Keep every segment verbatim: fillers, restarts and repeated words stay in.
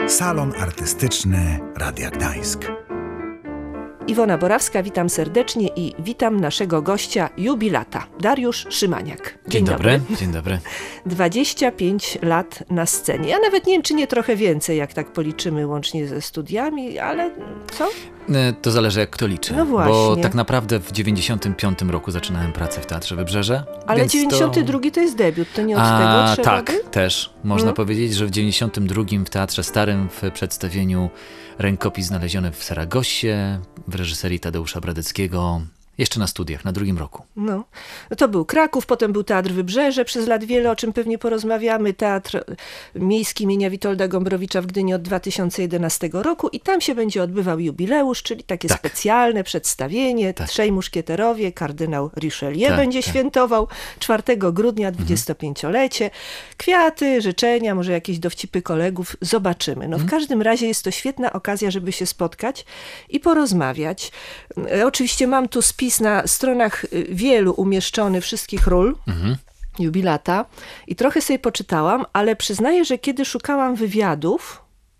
Salon Artystyczny Radia Gdańsk. Iwona Borawska, witam serdecznie i witam naszego gościa, jubilata, Dariusz Szymaniak. Dzień, Dzień dobry. dobry. Dzień dobry. dwadzieścia pięć lat na scenie. Ja nawet nie wiem, czy nie trochę więcej, jak tak policzymy łącznie ze studiami, ale co? To zależy, jak kto liczy. No właśnie. Bo tak naprawdę w dziewięćdziesiątym piątym roku zaczynałem pracę w Teatrze Wybrzeże. Ale dziewięćdziesiąty drugi to... to jest debiut, to nie od A, tego trzeba tak, by? też. Można hmm. powiedzieć, że w dziewięćdziesiątym drugim w Teatrze Starym w przedstawieniu Rękopis znaleziony w Saragossie w reżyserii Tadeusza Bradeckiego. Jeszcze na studiach, na drugim roku. No. no to był Kraków, potem był Teatr Wybrzeże przez lat wiele, o czym pewnie porozmawiamy. Teatr Miejski imienia Witolda Gombrowicza w Gdyni od dwa tysiące jedenastego roku i tam się będzie odbywał jubileusz, czyli takie tak. specjalne przedstawienie. Tak. Trzej muszkieterowie, kardynał Richelieu tak, będzie tak. świętował czwartego grudnia dwudziestopięciolecie. Kwiaty, życzenia, może jakieś dowcipy kolegów. Zobaczymy. No, mhm. W każdym razie jest to świetna okazja, żeby się spotkać i porozmawiać. Oczywiście mam tu spis na stronach wielu umieszczony wszystkich ról mhm. jubilata i trochę sobie poczytałam, ale przyznaję, że kiedy szukałam wywiadów,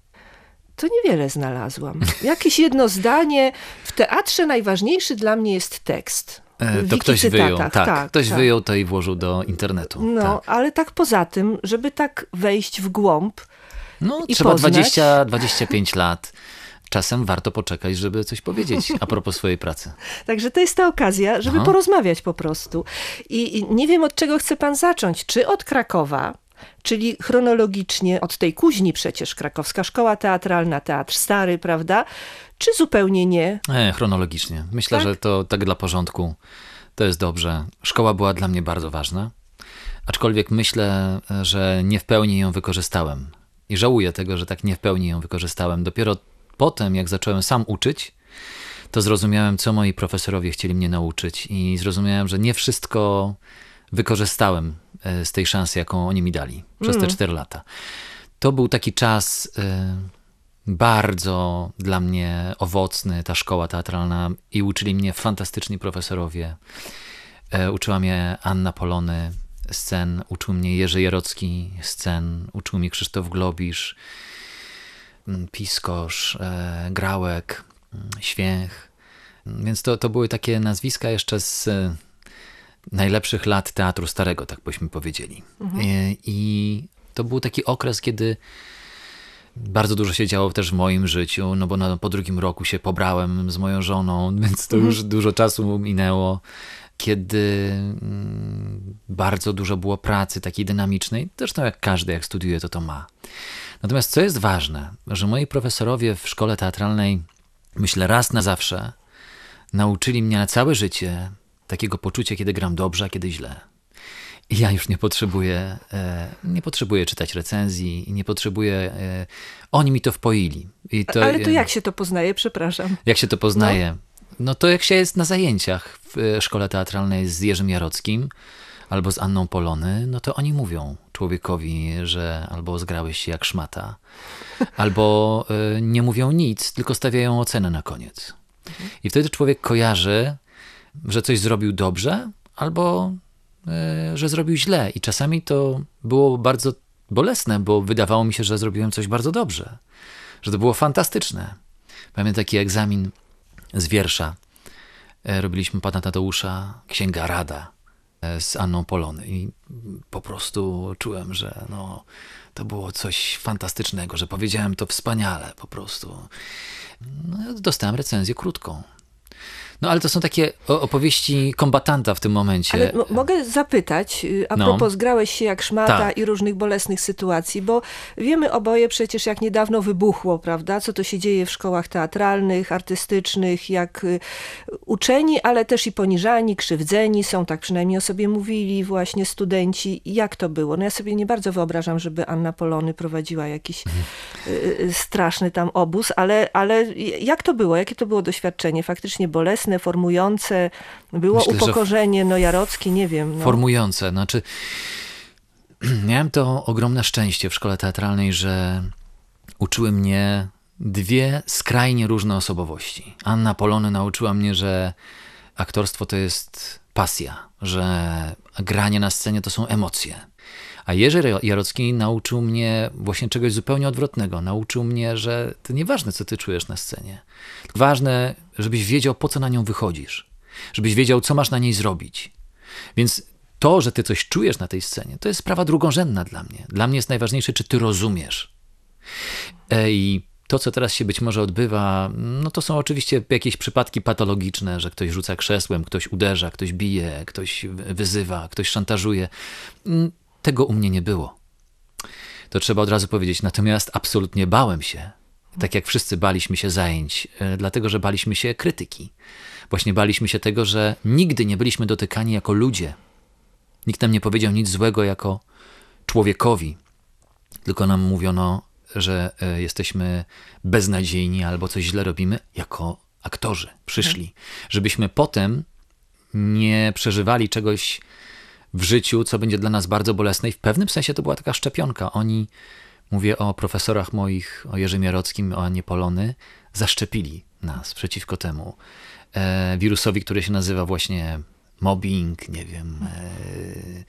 to niewiele znalazłam. Jakieś jedno zdanie. W teatrze najważniejszy dla mnie jest tekst. E, to ktoś wyjął, tak, tak, ktoś tak. wyjął to i włożył do internetu. No, tak. ale tak poza tym, żeby tak wejść w głąb no, i trzeba poznać. dwadzieścia dwadzieścia pięć lat. Czasem warto poczekać, żeby coś powiedzieć a propos swojej pracy. Także to jest ta okazja, żeby Aha. porozmawiać po prostu. I, I nie wiem, od czego chce pan zacząć. Czy od Krakowa, czyli chronologicznie od tej kuźni przecież, Krakowska Szkoła Teatralna, Teatr Stary, prawda? Czy zupełnie nie? E, chronologicznie. Myślę, tak? że to tak dla porządku to jest dobrze. Szkoła była dla mnie bardzo ważna, aczkolwiek myślę, że nie w pełni ją wykorzystałem. I żałuję tego, że tak nie w pełni ją wykorzystałem. Dopiero potem, jak zacząłem sam uczyć, to zrozumiałem, co moi profesorowie chcieli mnie nauczyć i zrozumiałem, że nie wszystko wykorzystałem z tej szansy, jaką oni mi dali przez te cztery lata. To był taki czas y, bardzo dla mnie owocny, ta szkoła teatralna i uczyli mnie fantastyczni profesorowie. Y, uczyła mnie Anna Polony scen, uczył mnie Jerzy Jarocki scen, uczył mnie Krzysztof Globisz, Piskosz, e, Grałek, Święch. Więc to, to były takie nazwiska jeszcze z e, najlepszych lat Teatru Starego, tak byśmy powiedzieli. Mhm. E, I to był taki okres, kiedy bardzo dużo się działo też w moim życiu, no bo na, po drugim roku się pobrałem z moją żoną, więc to mhm. już dużo czasu minęło, kiedy mm, bardzo dużo było pracy takiej dynamicznej. Zresztą jak każdy, jak studiuje, to to ma. Natomiast co jest ważne, że moi profesorowie w szkole teatralnej, myślę, raz na zawsze nauczyli mnie na całe życie takiego poczucia, kiedy gram dobrze, a kiedy źle. I ja już nie potrzebuję, e, nie potrzebuję czytać recenzji i nie potrzebuję... E, oni mi to wpoili. I to, Ale to jak się to poznaje, przepraszam? Jak się to poznaje? No, no to jak się jest na zajęciach w szkole teatralnej z Jerzym Jarockim, albo z Anną Polony, no to oni mówią człowiekowi, że albo zgrałeś się jak szmata, albo y, nie mówią nic, tylko stawiają ocenę na koniec. Mhm. I wtedy człowiek kojarzy, że coś zrobił dobrze, albo y, że zrobił źle. I czasami to było bardzo bolesne, bo wydawało mi się, że zrobiłem coś bardzo dobrze, że to było fantastyczne. Pamiętam taki egzamin z wiersza. Y, robiliśmy pana Tadeusza, Księga Rada z Anną Polony i po prostu czułem, że no, to było coś fantastycznego, że powiedziałem to wspaniale po prostu. No, dostałem recenzję krótką. No ale to są takie opowieści kombatanta w tym momencie. Ale m- mogę zapytać, a no. propos zgrałeś się jak szmata tak. i różnych bolesnych sytuacji, bo wiemy oboje przecież, jak niedawno wybuchło, prawda, co to się dzieje w szkołach teatralnych, artystycznych, jak y, uczeni, ale też i poniżani, krzywdzeni są, tak przynajmniej o sobie mówili właśnie studenci. Jak to było? No ja sobie nie bardzo wyobrażam, żeby Anna Polony prowadziła jakiś mhm. y, y, straszny tam obóz, ale, ale jak to było? Jakie to było doświadczenie? Faktycznie bolesne, formujące, było Myślę, upokorzenie, no Jarocki, nie wiem. No. Formujące, znaczy miałem to ogromne szczęście w szkole teatralnej, że uczyły mnie dwie skrajnie różne osobowości. Anna Polony nauczyła mnie, że aktorstwo to jest pasja, że granie na scenie to są emocje. A Jerzy Jarocki nauczył mnie właśnie czegoś zupełnie odwrotnego. Nauczył mnie, że to nieważne, co ty czujesz na scenie. Ważne, żebyś wiedział, po co na nią wychodzisz. Żebyś wiedział, co masz na niej zrobić. Więc to, że ty coś czujesz na tej scenie, to jest sprawa drugorzędna dla mnie. Dla mnie jest najważniejsze, czy ty rozumiesz. I to, co teraz się być może odbywa, no to są oczywiście jakieś przypadki patologiczne, że ktoś rzuca krzesłem, ktoś uderza, ktoś bije, ktoś wyzywa, ktoś szantażuje. Tego u mnie nie było. To trzeba od razu powiedzieć. Natomiast absolutnie bałem się, tak jak wszyscy baliśmy się zajęć, dlatego że baliśmy się krytyki. Właśnie baliśmy się tego, że nigdy nie byliśmy dotykani jako ludzie. Nikt nam nie powiedział nic złego jako człowiekowi, tylko nam mówiono, że jesteśmy beznadziejni albo coś źle robimy jako aktorzy. Przyszli, żebyśmy potem nie przeżywali czegoś w życiu, co będzie dla nas bardzo bolesne i w pewnym sensie to była taka szczepionka. Oni, mówię o profesorach moich, o Jerzym Jarockim, o Annie Polony, zaszczepili nas przeciwko temu e, wirusowi, który się nazywa właśnie mobbing, nie wiem, e,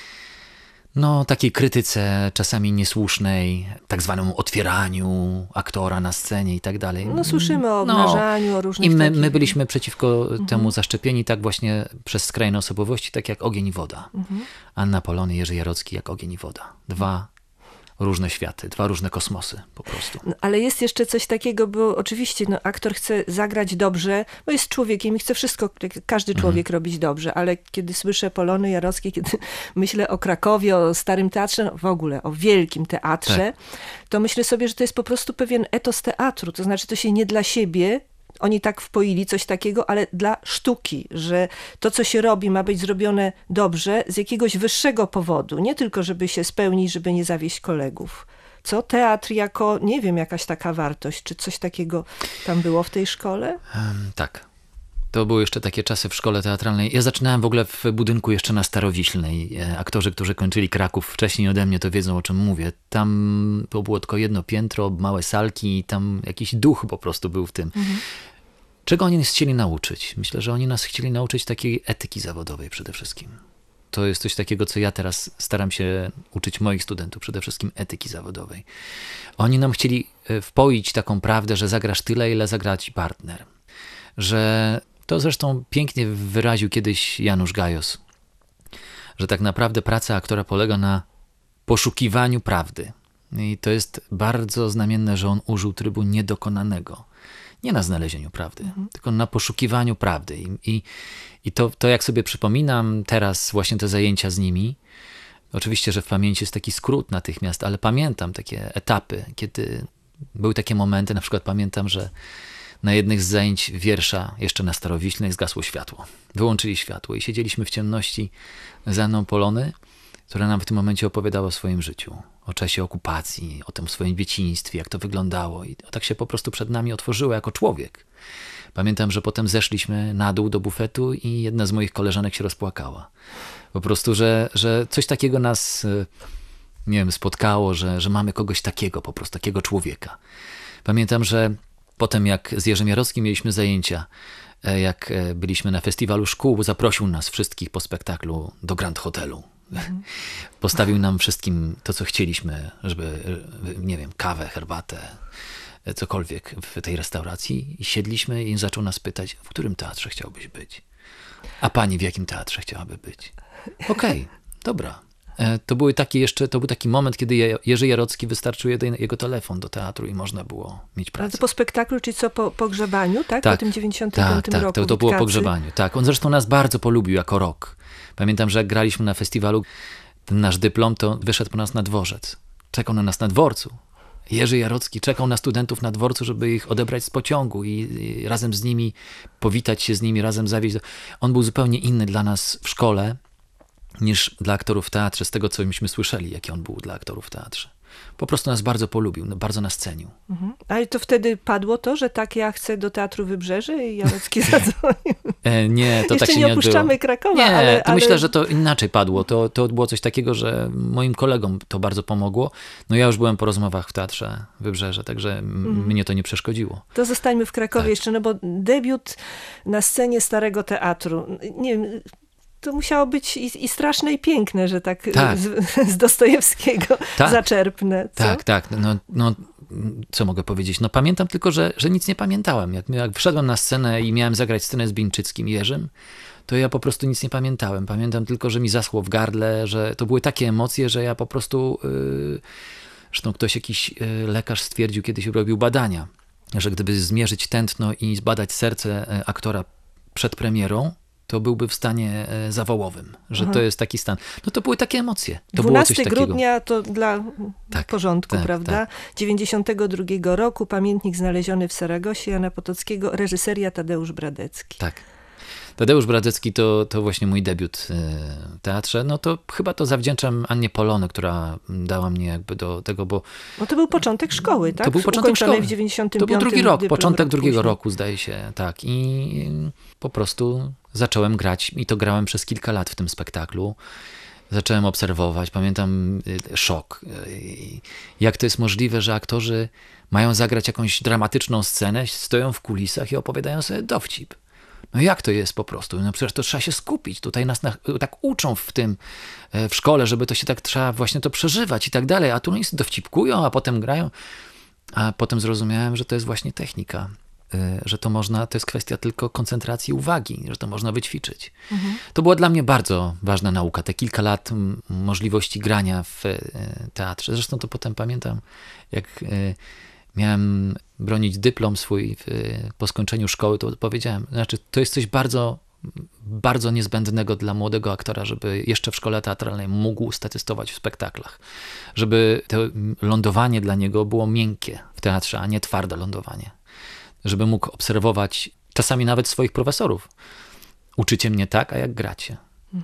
no takiej krytyce czasami niesłusznej, tak zwanemu otwieraniu aktora na scenie i tak dalej. No słyszymy o obnażaniu, no, o różnych I my, takich... my byliśmy przeciwko mhm. temu zaszczepieni tak właśnie przez skrajne osobowości, tak jak ogień i woda. Mhm. Anna Polony, Jerzy Jarocki jak ogień i woda. Dwa różne światy, dwa różne kosmosy po prostu. No, ale jest jeszcze coś takiego, bo oczywiście no, aktor chce zagrać dobrze, bo jest człowiekiem i chce wszystko, każdy człowiek mhm. robić dobrze, ale kiedy słyszę Polony Jarockiej, kiedy myślę o Krakowie, o Starym Teatrze, no, w ogóle o wielkim teatrze, tak. to myślę sobie, że to jest po prostu pewien etos teatru, to znaczy to się nie dla siebie, oni tak wpoili coś takiego, ale dla sztuki, że to, co się robi, ma być zrobione dobrze z jakiegoś wyższego powodu. Nie tylko, żeby się spełnić, żeby nie zawieść kolegów. Co? Teatr jako, nie wiem, jakaś taka wartość. Czy coś takiego tam było w tej szkole? Um, tak. To były jeszcze takie czasy w szkole teatralnej. Ja zaczynałem w ogóle w budynku jeszcze na Starowiślnej. Aktorzy, którzy kończyli Kraków wcześniej ode mnie, to wiedzą, o czym mówię. Tam to było tylko jedno piętro, małe salki i tam jakiś duch po prostu był w tym. Mhm. Czego oni nas chcieli nauczyć? Myślę, że oni nas chcieli nauczyć takiej etyki zawodowej przede wszystkim. To jest coś takiego, co ja teraz staram się uczyć moich studentów, przede wszystkim etyki zawodowej. Oni nam chcieli wpoić taką prawdę, że zagrasz tyle, ile zagra ci partner. Że to zresztą pięknie wyraził kiedyś Janusz Gajos, że tak naprawdę praca aktora polega na poszukiwaniu prawdy. I to jest bardzo znamienne, że on użył trybu niedokonanego. Nie na znalezieniu prawdy, mhm. tylko na poszukiwaniu prawdy. I, i, i to, to jak sobie przypominam teraz właśnie te zajęcia z nimi, oczywiście, że w pamięci jest taki skrót natychmiast, ale pamiętam takie etapy, kiedy były takie momenty, na przykład pamiętam, że na jednych z zajęć wiersza, jeszcze na Starowiślnej, zgasło światło. Wyłączyli światło i siedzieliśmy w ciemności z Anną Polony, która nam w tym momencie opowiadała o swoim życiu, o czasie okupacji, o tym swoim dzieciństwie, jak to wyglądało. I tak się po prostu przed nami otworzyło jako człowiek. Pamiętam, że potem zeszliśmy na dół do bufetu i jedna z moich koleżanek się rozpłakała. Po prostu, że, że coś takiego nas, nie wiem, spotkało, że, że mamy kogoś takiego, po prostu takiego człowieka. Pamiętam, że potem jak z Jerzym Jarockim mieliśmy zajęcia, jak byliśmy na festiwalu szkół, zaprosił nas wszystkich po spektaklu do Grand Hotelu. Mhm. Postawił nam wszystkim to, co chcieliśmy, żeby, nie wiem, kawę, herbatę, cokolwiek w tej restauracji. I siedliśmy i zaczął nas pytać, w którym teatrze chciałbyś być? A pani w jakim teatrze chciałaby być? Okej, okay, dobra. To, były takie jeszcze, to był taki moment, kiedy Jerzy Jarocki wystarczył jego telefon do teatru i można było mieć pracę. Ale to po spektaklu, czy co, po pogrzebaniu, tak? tak po tym dziewięćdziesiątym piątym tak, tak, roku to, to było Witkacy. po grzebaniu. Tak, on zresztą nas bardzo polubił jako rok. Pamiętam, że jak graliśmy na festiwalu, ten nasz dyplom, to wyszedł po nas na dworzec. Czekał na nas na dworcu. Jerzy Jarocki czekał na studentów na dworcu, żeby ich odebrać z pociągu i, i razem z nimi powitać się z nimi, razem zawieźć. On był zupełnie inny dla nas w szkole niż dla aktorów w teatrze, z tego, co myśmy słyszeli, jaki on był dla aktorów w teatrze. Po prostu nas bardzo polubił, bardzo nas cenił. Mhm. Ale to wtedy padło to, że tak, ja chcę do Teatru Wybrzeże i Jarocki zadzwonił? E, nie, to Jeszcze tak się nie nie opuszczamy odbyło. Krakowa, nie, ale... to ale... myślę, że to inaczej padło. To, to było coś takiego, że moim kolegom to bardzo pomogło. No ja już byłem po rozmowach w Teatrze Wybrzeże, także mhm. mnie to nie przeszkodziło. To zostańmy w Krakowie tak. jeszcze, no bo debiut na scenie Starego Teatru. Nie wiem... to musiało być i, i straszne, i piękne, że tak, Tak. z, z Dostojewskiego Tak. zaczerpnę. Co? Tak, tak. No, no, co mogę powiedzieć? No pamiętam tylko, że, że nic nie pamiętałem. Jak, jak wszedłem na scenę i miałem zagrać scenę z Bińczyckim Jerzym, to ja po prostu nic nie pamiętałem. Pamiętam tylko, że mi zaschło w gardle, że to były takie emocje, że ja po prostu... Yy, zresztą ktoś, jakiś yy, lekarz stwierdził, kiedyś robił badania, że gdyby zmierzyć tętno i zbadać serce aktora przed premierą, to byłby w stanie zawołowym, że Aha. to jest taki stan. No to były takie emocje. To dwunastego było coś takiego. grudnia to dla tak, porządku, tak, prawda? Tak. dziewięćdziesiątego drugiego roku, pamiętnik znaleziony w Saragosie Jana Potockiego, reżyseria Tadeusz Bradecki. Tak. Tadeusz Bradecki to, to właśnie mój debiut w teatrze. No to chyba to zawdzięczam Annie Polony, która dała mnie jakby do tego, bo... No to był początek szkoły, tak? To był początek Ukończonej szkoły. w dziewięćdziesiątym To był piątym drugi rok, początek rok drugiego później. roku, zdaje się, tak. I po prostu zacząłem grać i to grałem przez kilka lat w tym spektaklu. Zacząłem obserwować, pamiętam szok. Jak to jest możliwe, że aktorzy mają zagrać jakąś dramatyczną scenę, stoją w kulisach i opowiadają sobie dowcip. No jak to jest po prostu? No przecież to trzeba się skupić. Tutaj nas na, tak uczą w tym, w szkole, żeby to się tak trzeba właśnie to przeżywać i tak dalej. A tu oni dowcipkują, a potem grają. A potem zrozumiałem, że to jest właśnie technika. Że to można, to jest kwestia tylko koncentracji uwagi, że to można wyćwiczyć. Mhm. To była dla mnie bardzo ważna nauka. Te kilka lat możliwości grania w teatrze. Zresztą to potem pamiętam, jak miałem bronić dyplom swój w, po skończeniu szkoły, to powiedziałem, znaczy to jest coś bardzo, bardzo niezbędnego dla młodego aktora, żeby jeszcze w szkole teatralnej mógł statystować w spektaklach. Żeby to lądowanie dla niego było miękkie w teatrze, a nie twarde lądowanie. Żeby mógł obserwować czasami nawet swoich profesorów. Uczycie mnie tak, a jak gracie.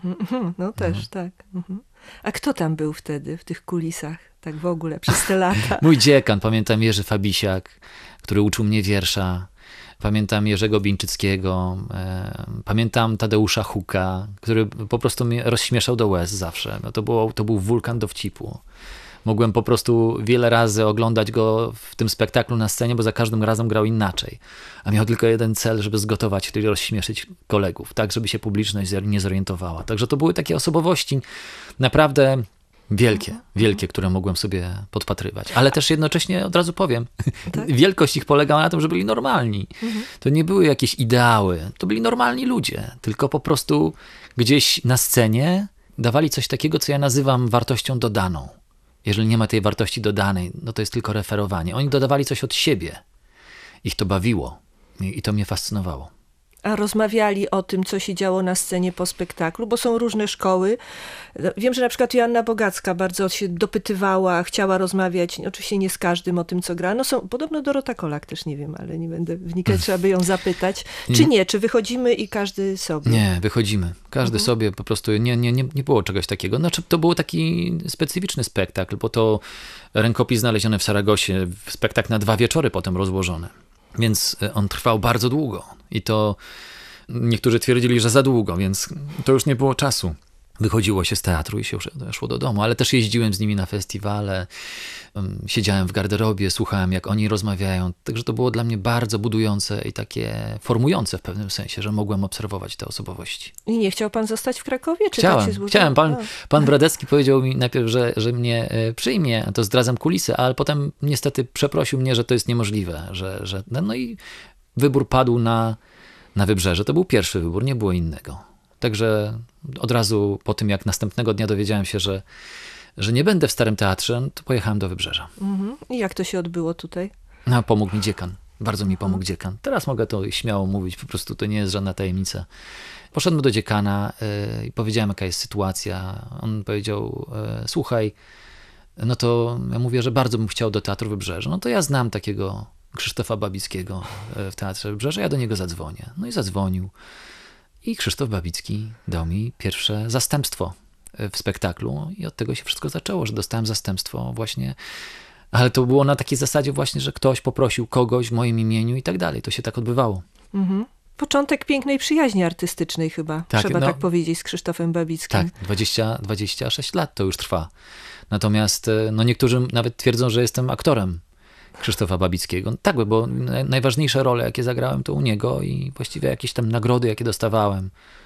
No też, mhm. tak. Mhm. A kto tam był wtedy, w tych kulisach, tak w ogóle, przez te lata? Mój dziekan, pamiętam Jerzy Fabisiak, który uczył mnie wiersza. Pamiętam Jerzego Bińczyckiego. E, pamiętam Tadeusza Huka, który po prostu mnie rozśmieszał do łez zawsze. No to, było, to był wulkan dowcipu. Mogłem po prostu wiele razy oglądać go w tym spektaklu na scenie, bo za każdym razem grał inaczej. A miał tylko jeden cel, żeby zgotować i rozśmieszyć kolegów, tak, żeby się publiczność nie zorientowała. Także to były takie osobowości naprawdę wielkie, wielkie, które mogłem sobie podpatrywać. Ale też jednocześnie, od razu powiem, tak? Wielkość ich polegała na tym, że byli normalni. Mhm. To nie były jakieś ideały, to byli normalni ludzie, tylko po prostu gdzieś na scenie dawali coś takiego, co ja nazywam wartością dodaną. Jeżeli nie ma tej wartości dodanej, no to jest tylko referowanie. Oni dodawali coś od siebie. Ich to bawiło i to mnie fascynowało. A rozmawiali o tym, co się działo na scenie po spektaklu, bo są różne szkoły. Wiem, że na przykład Joanna Bogacka bardzo się dopytywała, chciała rozmawiać, oczywiście nie z każdym o tym, co gra. No są, podobno Dorota Kolak też, nie wiem, ale nie będę wnikać, trzeba by ją zapytać. Czy nie? Czy wychodzimy i każdy sobie? Nie, wychodzimy. Każdy mhm. sobie po prostu, nie, nie, nie, nie było czegoś takiego. Znaczy, to był taki specyficzny spektakl, bo to rękopis znaleziony w Saragosie, spektakl na dwa wieczory potem rozłożony. Więc on trwał bardzo długo i to niektórzy twierdzili, że za długo, więc to już nie było czasu. Wychodziło się z teatru i się szło do domu, ale też jeździłem z nimi na festiwale, siedziałem w garderobie, słuchałem, jak oni rozmawiają. Także to było dla mnie bardzo budujące i takie formujące w pewnym sensie, że mogłem obserwować te osobowości. I nie chciał pan zostać w Krakowie? Czy chciałem, tak się złożyło? chciałem. Pan, pan Bradecki powiedział mi najpierw, że, że mnie przyjmie, to zdradzam kulisy, ale potem niestety przeprosił mnie, że to jest niemożliwe. Że, że, no i wybór padł na, na Wybrzeże. To był pierwszy wybór, nie było innego. Także od razu po tym, jak następnego dnia dowiedziałem się, że, że nie będę w Starym Teatrze, to pojechałem do Wybrzeża. Mhm. I jak to się odbyło tutaj? No, pomógł mi dziekan. Bardzo mi pomógł dziekan. Teraz mogę to śmiało mówić, po prostu to nie jest żadna tajemnica. Poszedłem do dziekana yy, i powiedziałem, jaka jest sytuacja. On powiedział, yy, słuchaj, no to ja mówię, że bardzo bym chciał do Teatru Wybrzeża. No to ja znam takiego Krzysztofa Babickiego w Teatrze Wybrzeża, ja do niego zadzwonię. No i zadzwonił. I Krzysztof Babicki dał mi pierwsze zastępstwo w spektaklu i od tego się wszystko zaczęło, że dostałem zastępstwo właśnie, ale to było na takiej zasadzie właśnie, że ktoś poprosił kogoś w moim imieniu i tak dalej. To się tak odbywało. Mhm. Początek pięknej przyjaźni artystycznej chyba, tak, trzeba no, tak powiedzieć, z Krzysztofem Babickim. Tak, dwadzieścia, dwadzieścia sześć lat to już trwa. Natomiast no niektórzy nawet twierdzą, że jestem aktorem Krzysztofa Babickiego. Tak, bo najważniejsze role, jakie zagrałem, to u niego i właściwie jakieś tam nagrody, jakie dostawałem,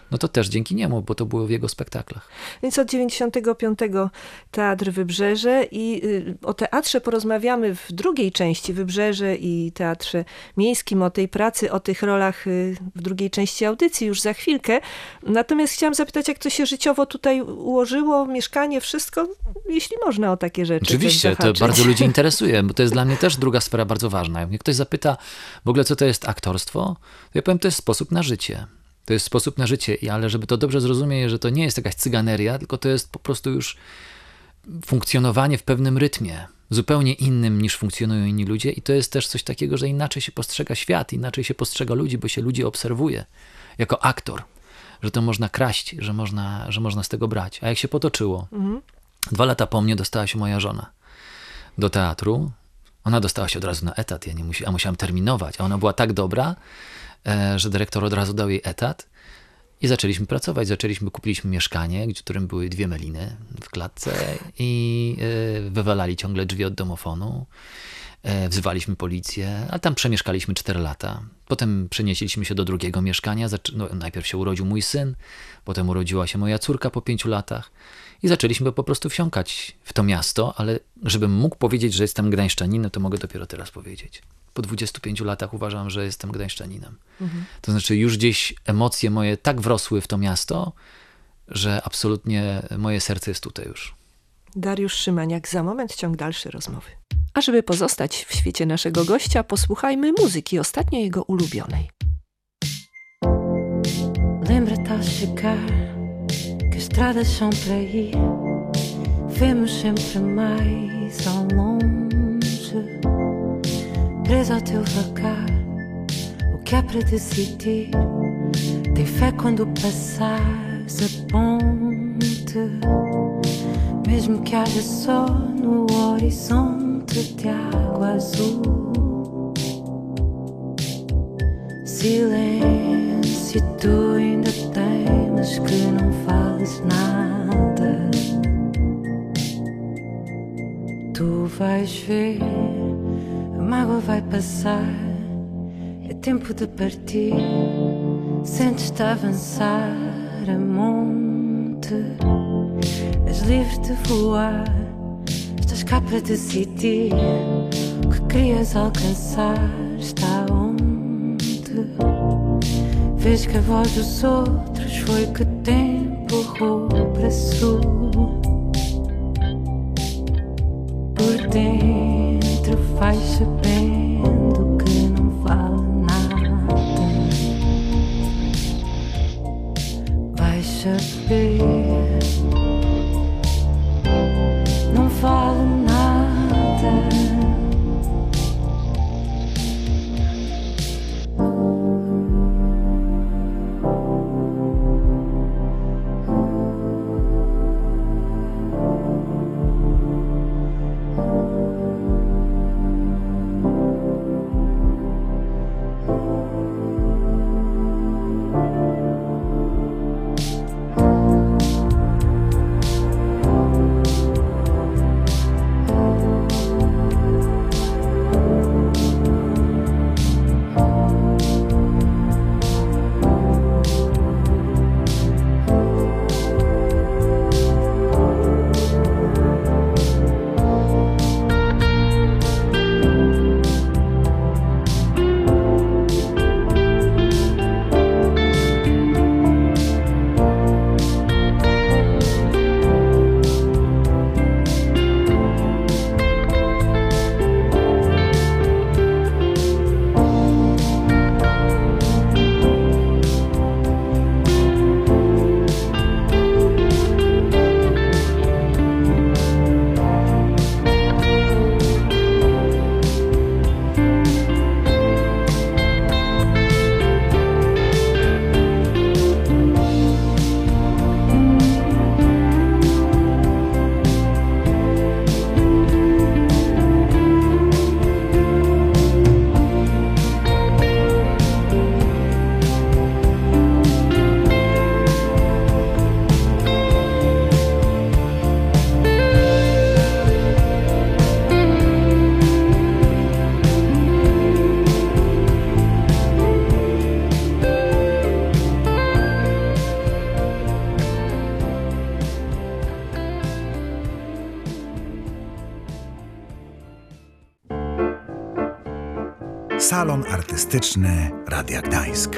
no to też dzięki niemu, bo to było w jego spektaklach. Więc od dziewięćdziesiątego piątego Teatr Wybrzeże i y, o teatrze porozmawiamy w drugiej części, Wybrzeże i Teatrze Miejskim, o tej pracy, o tych rolach y, w drugiej części audycji już za chwilkę. Natomiast chciałam zapytać, jak to się życiowo tutaj ułożyło, mieszkanie, wszystko, jeśli można o takie rzeczy. Oczywiście, to bardzo ludzi interesuje, bo to jest dla mnie też druga sfera bardzo ważna. Jak mnie ktoś zapyta w ogóle, co to jest aktorstwo, to ja powiem, to jest sposób na życie. To jest sposób na życie, ale żeby to dobrze zrozumieć, że to nie jest jakaś cyganeria, tylko to jest po prostu już funkcjonowanie w pewnym rytmie, zupełnie innym niż funkcjonują inni ludzie i to jest też coś takiego, że inaczej się postrzega świat, inaczej się postrzega ludzi, bo się ludzi obserwuje jako aktor, że to można kraść, że można, że można z tego brać. A jak się potoczyło? Mhm. Dwa lata po mnie dostała się moja żona do teatru. Ona dostała się od razu na etat, ja nie musi, a musiałem terminować, a ona była tak dobra, że dyrektor od razu dał jej etat i zaczęliśmy pracować. Zaczęliśmy, kupiliśmy mieszkanie, w którym były dwie meliny w klatce i wywalali ciągle drzwi od domofonu. Wzywaliśmy policję, a tam przemieszkaliśmy cztery lata. Potem przenieśliśmy się do drugiego mieszkania. No, najpierw się urodził mój syn, potem urodziła się moja córka po pięciu latach i zaczęliśmy po prostu wsiąkać w to miasto, ale żebym mógł powiedzieć, że jestem gdańszczaninem, to mogę dopiero teraz powiedzieć. Po dwudziestu pięciu latach uważam, że jestem gdańszczaninem. Mhm. To znaczy już gdzieś emocje moje tak wrosły w to miasto, że absolutnie moje serce jest tutaj już. Dariusz Szymaniak, za moment ciąg dalszy rozmowy. A żeby pozostać w świecie naszego gościa, posłuchajmy muzyki, ostatnio jego ulubionej. Lembra-te ao chegar que as estradas são para ir, vemos sempre mais ao longe, preso ao teu vagar, o que há para decidir, tem fé quando passares a ponte, mesmo que haja só no horizonte de água azul. Silêncio, tu ainda temes que não fales nada. Tu vais ver, a mágoa vai passar, é tempo de partir. Sentes-te avançar a monte, és livre de voar, estás cá para decidir. O que querias alcançar está onde? Vês que a voz dos outros foi que te empurrou para sul. Por dentro vais sabendo que não vale nada. Vais saber, não vale nada. Salon Artystyczny Radia Gdańsk.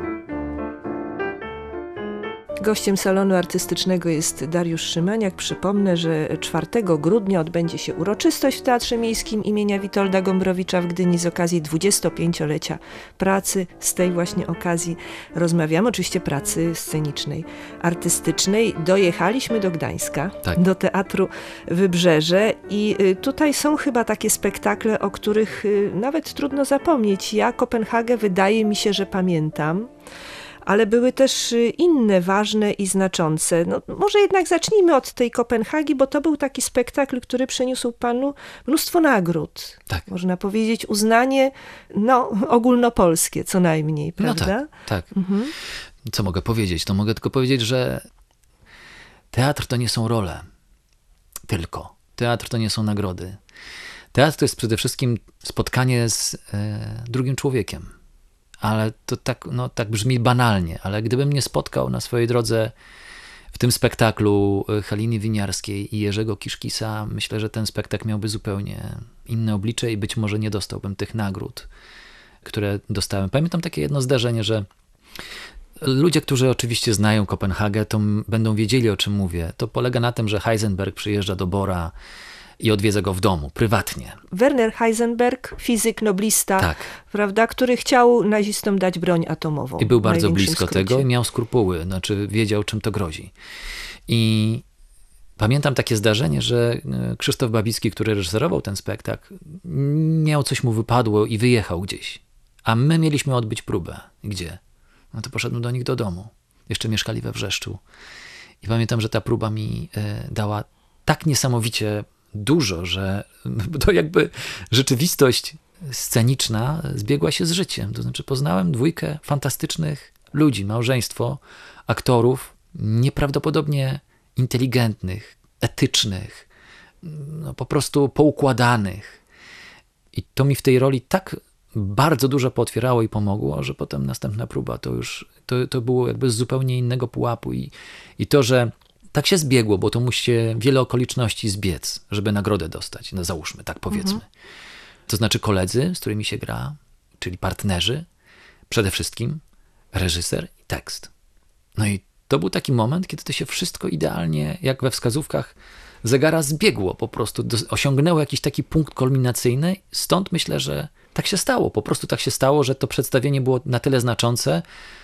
Gościem Salonu Artystycznego jest Dariusz Szymaniak. Przypomnę, że czwartego grudnia odbędzie się uroczystość w Teatrze Miejskim imienia Witolda Gombrowicza w Gdyni z okazji dwudziestopięciolecia pracy. Z tej właśnie okazji rozmawiamy, oczywiście pracy scenicznej, artystycznej. Dojechaliśmy do Gdańska, tak. do Teatru Wybrzeże i tutaj są chyba takie spektakle, o których nawet trudno zapomnieć. Ja Kopenhagę wydaje mi się, że pamiętam. Ale były też inne ważne i znaczące. No, może jednak zacznijmy od tej Kopenhagi, bo to był taki spektakl, który przyniósł panu mnóstwo nagród. Tak. Można powiedzieć uznanie no, ogólnopolskie co najmniej, prawda? No tak, tak. Mhm. Co mogę powiedzieć? To mogę tylko powiedzieć, że teatr to nie są role. Tylko. Teatr to nie są nagrody. Teatr to jest przede wszystkim spotkanie z e, drugim człowiekiem. Ale to tak, no, tak brzmi banalnie, ale gdybym nie spotkał na swojej drodze w tym spektaklu Haliny Winiarskiej i Jerzego Kiszkisa, myślę, że ten spektakl miałby zupełnie inne oblicze i być może nie dostałbym tych nagród, które dostałem. Pamiętam takie jedno zdarzenie, że ludzie, którzy oczywiście znają Kopenhagę, to będą wiedzieli, o czym mówię. To polega na tym, że Heisenberg przyjeżdża do Bora i odwiedza go w domu, prywatnie. Werner Heisenberg, fizyk, noblista, tak. prawda, który chciał nazistom dać broń atomową. I był bardzo blisko skrócie. tego i miał skrupuły, znaczy wiedział, czym to grozi. I pamiętam takie zdarzenie, że Krzysztof Babicki, który reżyserował ten spektakl, miał coś mu wypadło i wyjechał gdzieś. A my mieliśmy odbyć próbę. Gdzie? No to poszedłem do nich do domu. Jeszcze mieszkali we Wrzeszczu. I pamiętam, że ta próba mi dała tak niesamowicie dużo, że to jakby rzeczywistość sceniczna zbiegła się z życiem. To znaczy poznałem dwójkę fantastycznych ludzi, małżeństwo aktorów nieprawdopodobnie inteligentnych, etycznych, no po prostu poukładanych. I to mi w tej roli tak bardzo dużo pootwierało i pomogło, że potem następna próba to już to, to było jakby z zupełnie innego pułapu i, i to, że tak się zbiegło, bo to musi się wiele okoliczności zbiec, żeby nagrodę dostać. No załóżmy, tak powiedzmy. Mhm. To znaczy koledzy, z którymi się gra, czyli partnerzy, przede wszystkim reżyser i tekst. No i to był taki moment, kiedy to się wszystko idealnie, jak we wskazówkach zegara, zbiegło po prostu. Osiągnęło jakiś taki punkt kulminacyjny. Stąd myślę, że tak się stało. Po prostu tak się stało, że to przedstawienie było na tyle znaczące,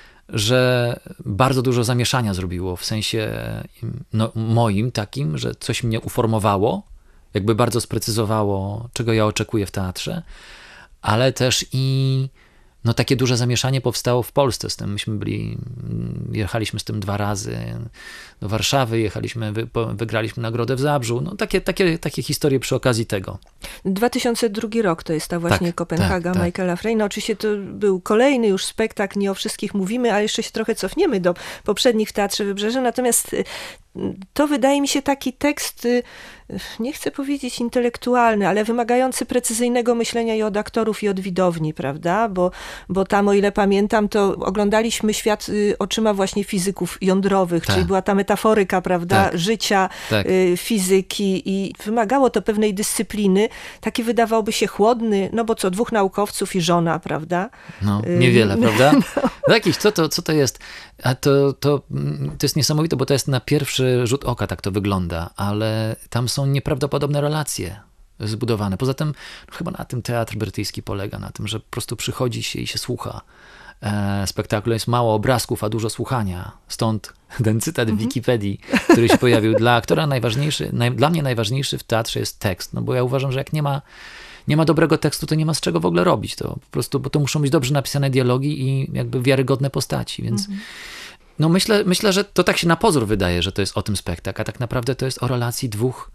że bardzo dużo zamieszania zrobiło, w sensie no, moim takim, że coś mnie uformowało, jakby bardzo sprecyzowało, czego ja oczekuję w teatrze, ale też i no, takie duże zamieszanie powstało w Polsce z tym. Myśmy byli, jechaliśmy z tym dwa razy do Warszawy, jechaliśmy, wy, wygraliśmy nagrodę w Zabrzu, no takie, takie, takie historie przy okazji tego. dwa tysiące drugi rok to jest ta właśnie tak, Kopenhaga tak, tak. Michaela Freyna. Oczywiście to był kolejny już spektakl, nie o wszystkich mówimy, ale jeszcze się trochę cofniemy do poprzednich w Teatrze Wybrzeże, natomiast to wydaje mi się taki tekst, nie chcę powiedzieć intelektualny, ale wymagający precyzyjnego myślenia i od aktorów, i od widowni, prawda? Bo, bo tam, o ile pamiętam, to oglądaliśmy świat oczyma właśnie fizyków jądrowych, tak. czyli była ta metaforyka, prawda, tak. życia, tak. fizyki i wymagało to pewnej dyscypliny. Taki wydawałoby się chłodny, no bo co, dwóch naukowców i żona, prawda? No, niewiele, prawda? No. Jakiś, co to, co to jest? A to, to, to jest niesamowite, bo to jest na pierwszy rzut oka tak to wygląda, ale tam są nieprawdopodobne relacje zbudowane. Poza tym no chyba na tym teatr brytyjski polega, na tym, że po prostu przychodzi się i się słucha. E, spektaklu jest mało obrazków, a dużo słuchania. Stąd ten cytat w Wikipedii, który się pojawił. Dla aktora najważniejszy, naj, dla mnie najważniejszy w teatrze jest tekst, no bo ja uważam, że jak nie ma nie ma dobrego tekstu, to nie ma z czego w ogóle robić. To po prostu, bo to muszą być dobrze napisane dialogi i jakby wiarygodne postaci, więc mhm. no myślę, myślę, że to tak się na pozór wydaje, że to jest o tym spektakl, a tak naprawdę to jest o relacji dwóch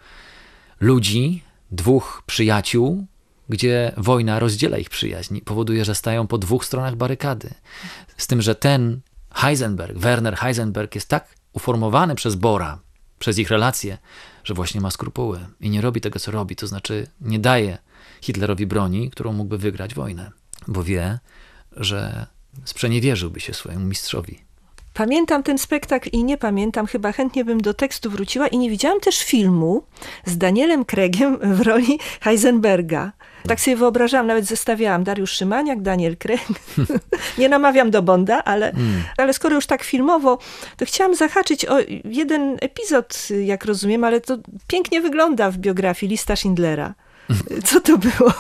ludzi, dwóch przyjaciół, gdzie wojna rozdziela ich przyjaźń, powoduje, że stają po dwóch stronach barykady. Z tym, że ten Heisenberg, Werner Heisenberg jest tak uformowany przez Bora, przez ich relacje, że właśnie ma skrupuły i nie robi tego, co robi, to znaczy nie daje Hitlerowi broni, którą mógłby wygrać wojnę, bo wie, że sprzeniewierzyłby się swojemu mistrzowi. Pamiętam ten spektakl i nie pamiętam, chyba chętnie bym do tekstu wróciła i nie widziałam też filmu z Danielem Craigiem w roli Heisenberga. Tak sobie wyobrażałam, nawet zestawiałam Dariusz Szymaniak, Daniel Craig. Nie namawiam do Bonda, ale, mm. ale skoro już tak filmowo, to chciałam zahaczyć o jeden epizod, jak rozumiem, ale to pięknie wygląda w biografii Lista Schindlera. Co to było?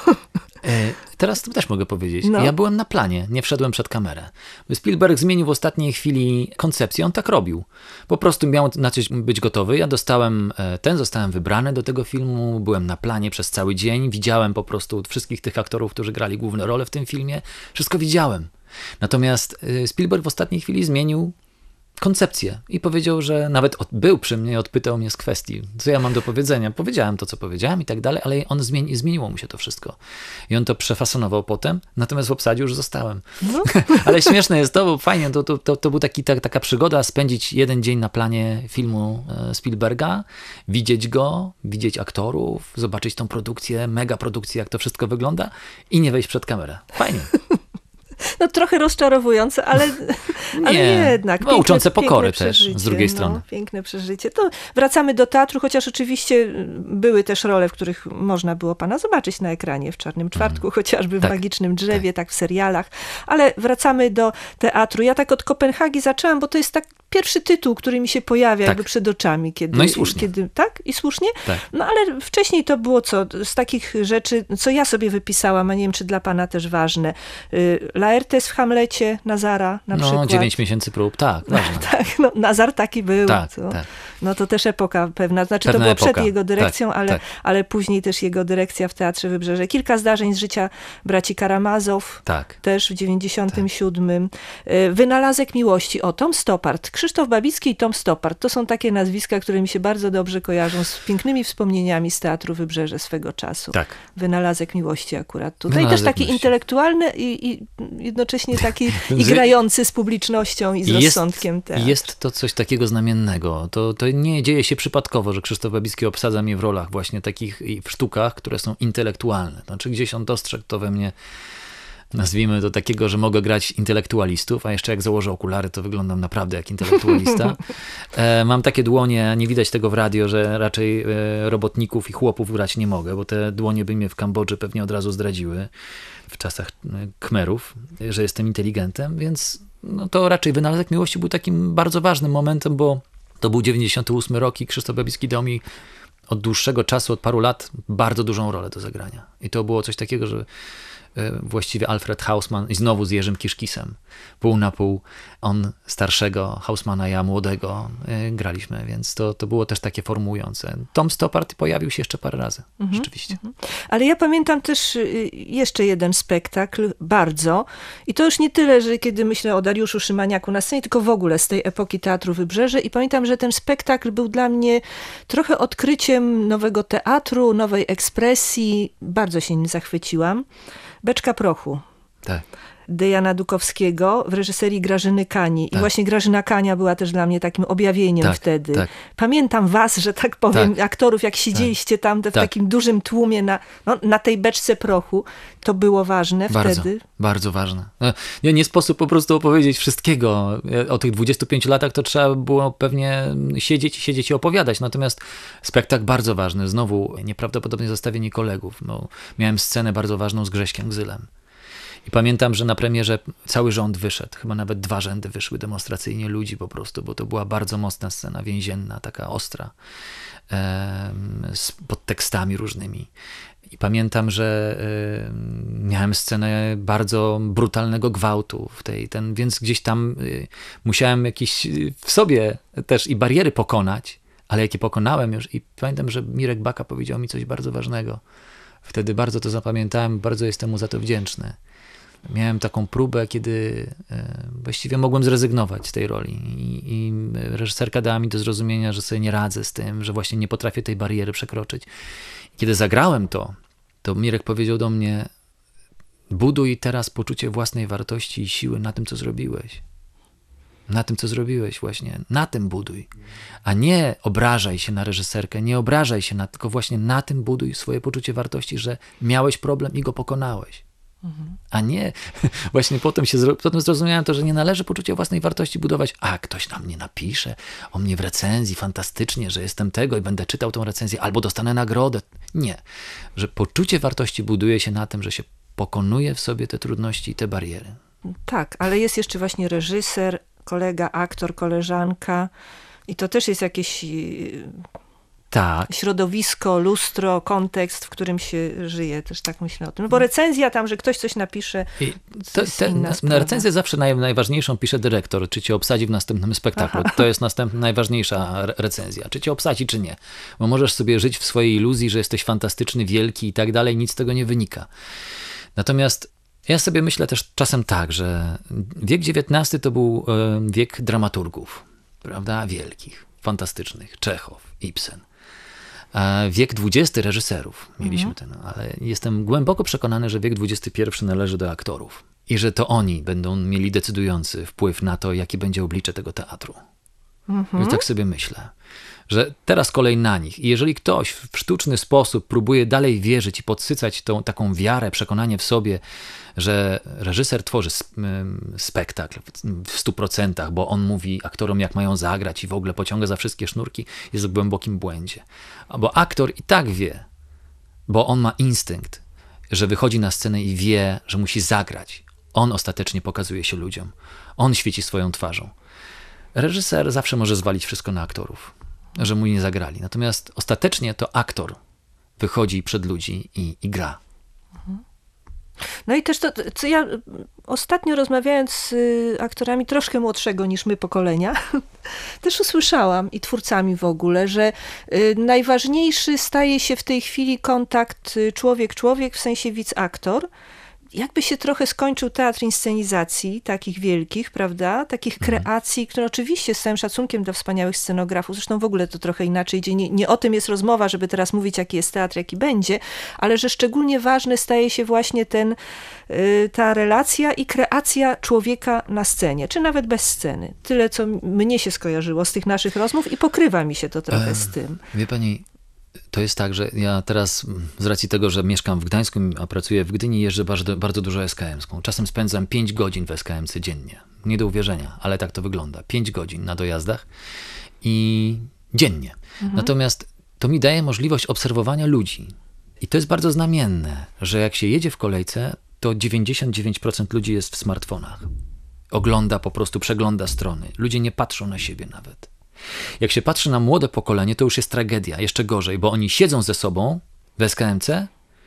Teraz to też mogę powiedzieć. No. Ja byłem na planie, nie wszedłem przed kamerę. Spielberg zmienił w ostatniej chwili koncepcję, on tak robił. Po prostu miał na coś być gotowy. Ja dostałem ten, zostałem wybrany do tego filmu, byłem na planie przez cały dzień, widziałem po prostu wszystkich tych aktorów, którzy grali główne role w tym filmie. Wszystko widziałem. Natomiast Spielberg w ostatniej chwili zmienił koncepcję i powiedział, że nawet od, był przy mnie i odpytał mnie z kwestii, co ja mam do powiedzenia. Powiedziałem to, co powiedziałem i tak dalej, ale on zmieni, zmieniło mu się to wszystko. I on to przefasonował potem, natomiast w obsadzie już zostałem. No. Ale śmieszne jest to, bo fajnie, to, to, to, to był taki, ta, taka przygoda, spędzić jeden dzień na planie filmu Spielberga, widzieć go, widzieć aktorów, zobaczyć tą produkcję, mega produkcję, jak to wszystko wygląda i nie wejść przed kamerę. Fajnie. No trochę rozczarowujące, ale, ale nie, jednak. No, piękne, uczące pokory też, z drugiej no, strony. Piękne przeżycie. To wracamy do teatru, chociaż oczywiście były też role, w których można było pana zobaczyć na ekranie w Czarnym Czwartku, mm. chociażby w tak, Magicznym Drzewie, tak. tak w serialach. Ale wracamy do teatru. Ja tak od Kopenhagi zaczęłam, bo to jest tak pierwszy tytuł, który mi się pojawia tak. jakby przed oczami. Kiedy, no i słusznie. Kiedy, tak? I słusznie? Tak. No ale wcześniej to było co? Z takich rzeczy, co ja sobie wypisałam, a nie wiem, czy dla pana też ważne. Laertes w Hamlecie, Nazara na no, przykład. No, dziewięć miesięcy prób, tak, ważne. tak, no, Nazar taki był. Tak, co? tak. No to też epoka pewna. Znaczy Pewna to było epoka. przed jego dyrekcją, tak, ale, tak. ale później też jego dyrekcja w Teatrze Wybrzeże. Kilka zdarzeń z życia braci Karamazow. Tak. Też w dziewięćdziesiątym siódmym. Tak. Wynalazek miłości. O, Tom Stoppard. Krzysztof Babicki i Tom Stoppard. To są takie nazwiska, które mi się bardzo dobrze kojarzą z pięknymi wspomnieniami z Teatru Wybrzeże swego czasu. Tak. Wynalazek miłości akurat tutaj. Wynalazek też taki miłości. intelektualny i, i jednocześnie taki i grający z publicznością i z jest, rozsądkiem teatr. Jest to coś takiego znamiennego. To, to nie dzieje się przypadkowo, że Krzysztof Babicki obsadza mnie w rolach właśnie takich i w sztukach, które są intelektualne. Znaczy gdzieś on dostrzegł to we mnie, nazwijmy to takiego, że mogę grać intelektualistów, a jeszcze jak założę okulary, to wyglądam naprawdę jak intelektualista. E, mam takie dłonie, nie widać tego w radio, że raczej e, robotników i chłopów grać nie mogę, bo te dłonie by mnie w Kambodży pewnie od razu zdradziły w czasach Khmerów, że jestem inteligentem, więc no to raczej Wynalazek miłości był takim bardzo ważnym momentem, bo to był dziewięćdziesiąty ósmy rok i Krzysztof Babicki dał mi od dłuższego czasu, od paru lat, bardzo dużą rolę do zagrania. I to było coś takiego, że właściwie Alfred Hausmann i znowu z Jerzym Kiszkisem, pół na pół, on starszego Hausmana, ja młodego, yy, graliśmy, więc to, to było też takie formułujące. Tom Stoppard pojawił się jeszcze parę razy, mm-hmm, rzeczywiście. Mm-hmm. Ale ja pamiętam też jeszcze jeden spektakl, bardzo, i to już nie tyle, że kiedy myślę o Dariuszu Szymaniaku na scenie, tylko w ogóle z tej epoki Teatru Wybrzeże i pamiętam, że ten spektakl był dla mnie trochę odkryciem nowego teatru, nowej ekspresji, bardzo się nim zachwyciłam. Beczka prochu. Tak. Dejana Dukowskiego w reżyserii Grażyny Kani. Tak. I właśnie Grażyna Kania była też dla mnie takim objawieniem tak, wtedy. Tak. Pamiętam was, że tak powiem, tak. aktorów, jak siedzieliście tak. tam w tak. takim dużym tłumie na, no, na tej beczce prochu. To było ważne bardzo, wtedy. Bardzo ważne. No, nie, nie sposób po prostu opowiedzieć wszystkiego. O tych dwudziestu pięciu latach to trzeba było pewnie siedzieć i siedzieć i opowiadać. Natomiast spektakl bardzo ważny. Znowu nieprawdopodobne zestawienie kolegów. No, miałem scenę bardzo ważną z Grześkiem Gzylem. I pamiętam, że na premierze cały rząd wyszedł, chyba nawet dwa rzędy wyszły demonstracyjnie ludzi po prostu, bo to była bardzo mocna scena więzienna, taka ostra, e, z podtekstami różnymi. I pamiętam, że e, miałem scenę bardzo brutalnego gwałtu w tej, ten, więc gdzieś tam e, musiałem jakieś w sobie też i bariery pokonać, ale jakie pokonałem już. I pamiętam, że Mirek Baka powiedział mi coś bardzo ważnego. Wtedy bardzo to zapamiętałem, bardzo jestem mu za to wdzięczny. Miałem taką próbę, kiedy e, właściwie mogłem zrezygnować z tej roli i, i reżyserka dała mi do zrozumienia, że sobie nie radzę z tym, że właśnie nie potrafię tej bariery przekroczyć. I kiedy zagrałem to, to Mirek powiedział do mnie: buduj teraz poczucie własnej wartości i siły na tym, co zrobiłeś. Na tym, co zrobiłeś właśnie. Na tym buduj. A nie obrażaj się na reżyserkę, nie obrażaj się na, tylko właśnie na tym buduj swoje poczucie wartości, że miałeś problem i go pokonałeś. Mhm. A nie, właśnie potem się potem zrozumiałem to, że nie należy poczucia własnej wartości budować. A, ktoś na mnie napisze o mnie w recenzji fantastycznie, że jestem tego i będę czytał tą recenzję, albo dostanę nagrodę. Nie, że poczucie wartości buduje się na tym, że się pokonuje w sobie te trudności i te bariery. Tak, ale jest jeszcze właśnie reżyser, kolega, aktor, koleżanka i to też jest jakieś tak. środowisko, lustro, kontekst, w którym się żyje. Też tak myślę o tym. No bo recenzja tam, że ktoś coś napisze, I to, to jest te, inna na, sprawa. na recenzję zawsze naj, najważniejszą pisze dyrektor, czy cię obsadzi w następnym spektaklu. Aha. To jest następna, najważniejsza re- recenzja. Czy cię obsadzi, czy nie. Bo możesz sobie żyć w swojej iluzji, że jesteś fantastyczny, wielki i tak dalej, nic z tego nie wynika. Natomiast ja sobie myślę też czasem tak, że wiek dziewiętnasty to był wiek dramaturgów, prawda, wielkich, fantastycznych, Czechow, Ibsen. A wiek dwudziesty reżyserów mieliśmy ten, ale jestem głęboko przekonany, że wiek dwudziesty pierwszy należy do aktorów i że to oni będą mieli decydujący wpływ na to, jakie będzie oblicze tego teatru. Mhm. I tak sobie myślę, że teraz kolej na nich. I jeżeli ktoś w sztuczny sposób próbuje dalej wierzyć i podsycać tą taką wiarę, przekonanie w sobie, że reżyser tworzy spektakl w stu procentach, bo on mówi aktorom, jak mają zagrać i w ogóle pociąga za wszystkie sznurki, jest w głębokim błędzie. Bo aktor i tak wie, bo on ma instynkt, że wychodzi na scenę i wie, że musi zagrać. On ostatecznie pokazuje się ludziom. On świeci swoją twarzą. Reżyser zawsze może zwalić wszystko na aktorów, że mu nie zagrali. Natomiast ostatecznie to aktor wychodzi przed ludzi i, i gra. No i też to, co ja ostatnio rozmawiając z aktorami troszkę młodszego niż my pokolenia, też usłyszałam i twórcami w ogóle, że najważniejszy staje się w tej chwili kontakt człowiek-człowiek, w sensie widz-aktor. Jakby się trochę skończył teatr inscenizacji, takich wielkich, prawda? Takich kreacji, które oczywiście z całym szacunkiem dla wspaniałych scenografów, zresztą w ogóle to trochę inaczej idzie. Nie, nie o tym jest rozmowa, żeby teraz mówić, jaki jest teatr, jaki będzie, ale że szczególnie ważny staje się właśnie ten, ta relacja i kreacja człowieka na scenie, czy nawet bez sceny. Tyle, co mnie się skojarzyło z tych naszych rozmów i pokrywa mi się to trochę z tym. Wie pani, to jest tak, że ja teraz z racji tego, że mieszkam w Gdańsku, a pracuję w Gdyni, jeżdżę bardzo, bardzo dużo es ka emską. Czasem spędzam pięć godzin w es ka emce dziennie. Nie do uwierzenia, ale tak to wygląda. pięć godzin na dojazdach i dziennie. Mhm. Natomiast to mi daje możliwość obserwowania ludzi. I to jest bardzo znamienne, że jak się jedzie w kolejce, to dziewięćdziesiąt dziewięć procent ludzi jest w smartfonach. Ogląda po prostu, przegląda strony. Ludzie nie patrzą na siebie nawet. Jak się patrzy na młode pokolenie, to już jest tragedia, jeszcze gorzej, bo oni siedzą ze sobą w es ka emce,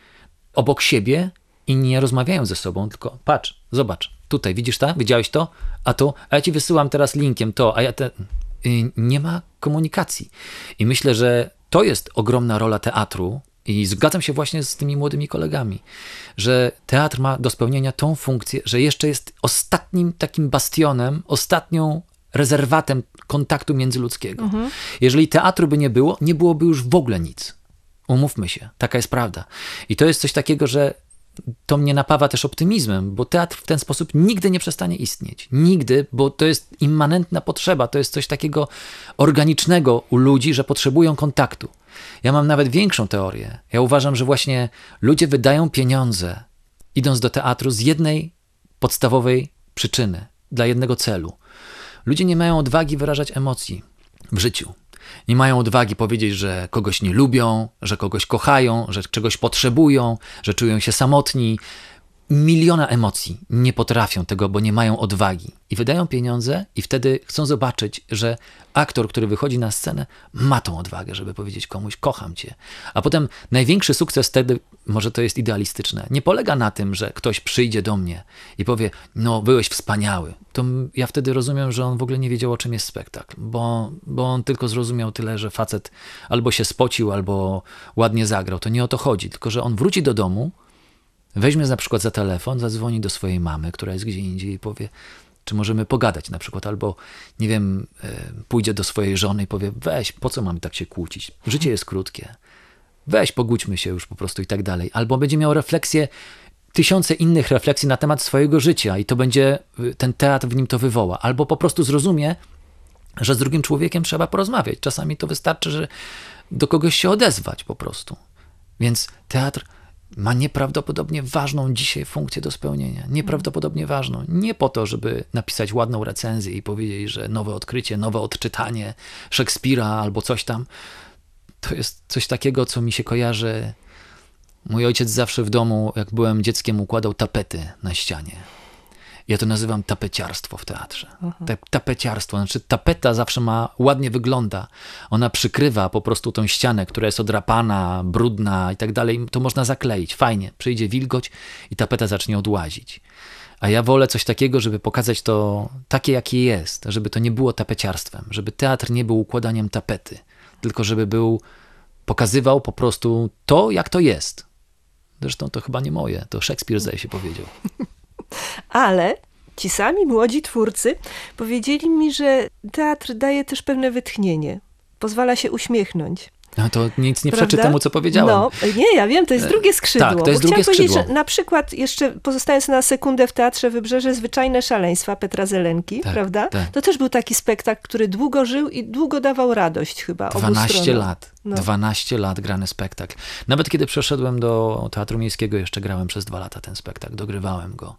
obok siebie i nie rozmawiają ze sobą, tylko patrz, zobacz, tutaj, widzisz to? Widziałeś to? A to? A ja ci wysyłam teraz linkiem to, a ja te... Nie ma komunikacji. I myślę, że to jest ogromna rola teatru i zgadzam się właśnie z tymi młodymi kolegami, że teatr ma do spełnienia tą funkcję, że jeszcze jest ostatnim takim bastionem, ostatnią rezerwatem kontaktu międzyludzkiego. Mhm. Jeżeli teatru by nie było, nie byłoby już w ogóle nic. Umówmy się, taka jest prawda. I to jest coś takiego, że to mnie napawa też optymizmem, bo teatr w ten sposób nigdy nie przestanie istnieć. Nigdy, bo to jest immanentna potrzeba, to jest coś takiego organicznego u ludzi, że potrzebują kontaktu. Ja mam nawet większą teorię. Ja uważam, że właśnie ludzie wydają pieniądze, idąc do teatru z jednej podstawowej przyczyny, dla jednego celu. Ludzie nie mają odwagi wyrażać emocji w życiu. Nie mają odwagi powiedzieć, że kogoś nie lubią, że kogoś kochają, że czegoś potrzebują, że czują się samotni. Miliona emocji nie potrafią tego, bo nie mają odwagi. I wydają pieniądze i wtedy chcą zobaczyć, że aktor, który wychodzi na scenę, ma tą odwagę, żeby powiedzieć komuś, kocham cię. A potem największy sukces wtedy, może to jest idealistyczne, nie polega na tym, że ktoś przyjdzie do mnie i powie, no byłeś wspaniały. To ja wtedy rozumiem, że on w ogóle nie wiedział, o czym jest spektakl, bo, bo on tylko zrozumiał tyle, że facet albo się spocił, albo ładnie zagrał. To nie o to chodzi, tylko że on wróci do domu, weźmie na przykład za telefon, zadzwoni do swojej mamy, która jest gdzie indziej i powie, czy możemy pogadać na przykład, albo nie wiem, pójdzie do swojej żony i powie, weź, po co mamy tak się kłócić? Życie jest krótkie. Weź, pogódźmy się już po prostu i tak dalej. Albo będzie miał refleksję, tysiące innych refleksji na temat swojego życia i to będzie, ten teatr w nim to wywoła. Albo po prostu zrozumie, że z drugim człowiekiem trzeba porozmawiać. Czasami to wystarczy, że do kogoś się odezwać po prostu. Więc teatr ma nieprawdopodobnie ważną dzisiaj funkcję do spełnienia. Nieprawdopodobnie ważną. Nie po to, żeby napisać ładną recenzję i powiedzieć, że nowe odkrycie, nowe odczytanie Szekspira albo coś tam. To jest coś takiego, co mi się kojarzy. Mój ojciec zawsze w domu, jak byłem dzieckiem, układał tapety na ścianie. Ja to nazywam tapeciarstwo w teatrze. Ta, tapeciarstwo, znaczy tapeta zawsze ma, ładnie wygląda. Ona przykrywa po prostu tą ścianę, która jest odrapana, brudna i tak dalej. To można zakleić. Fajnie. Przyjdzie wilgoć i tapeta zacznie odłazić. A ja wolę coś takiego, żeby pokazać to takie, jakie jest. Żeby to nie było tapeciarstwem. Żeby teatr nie był układaniem tapety. Tylko żeby był, pokazywał po prostu to, jak to jest. Zresztą to chyba nie moje. To Szekspir, zdaje się, powiedział. Ale ci sami młodzi twórcy powiedzieli mi, że teatr daje też pewne wytchnienie. Pozwala się uśmiechnąć. No to nic nie Prawda? przeczy temu, co powiedziałem. No, nie, ja wiem, to jest drugie skrzydło. Tak, to jest Bo drugie chciałam skrzydło. powiedzieć, że na przykład, jeszcze pozostając na sekundę w Teatrze Wybrzeże, Zwyczajne szaleństwa Petra Zelenki, Tak, prawda? tak. To też był taki spektakl, który długo żył i długo dawał radość chyba obu dwanaście stronom. lat. No. dwanaście lat grany spektakl. Nawet kiedy przeszedłem do Teatru Miejskiego, jeszcze grałem przez dwa lata ten spektakl, dogrywałem go.